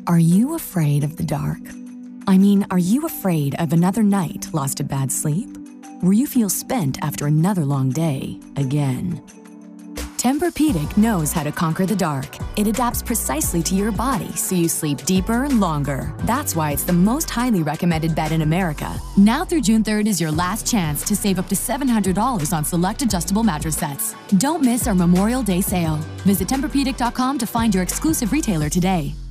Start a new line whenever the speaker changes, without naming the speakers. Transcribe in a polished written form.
Are you afraid of the dark? I mean, are you afraid of another night lost to bad sleep? Where you feel spent after another long day again? Tempur-Pedic knows how to conquer the dark. It adapts precisely to your body so you sleep deeper, longer. That's why it's the most highly recommended bed in America. Now through June 3rd is your last chance to save up to $700 on select adjustable mattress sets. Don't miss our Memorial Day sale. Visit TempurPedic.com to find your exclusive retailer today.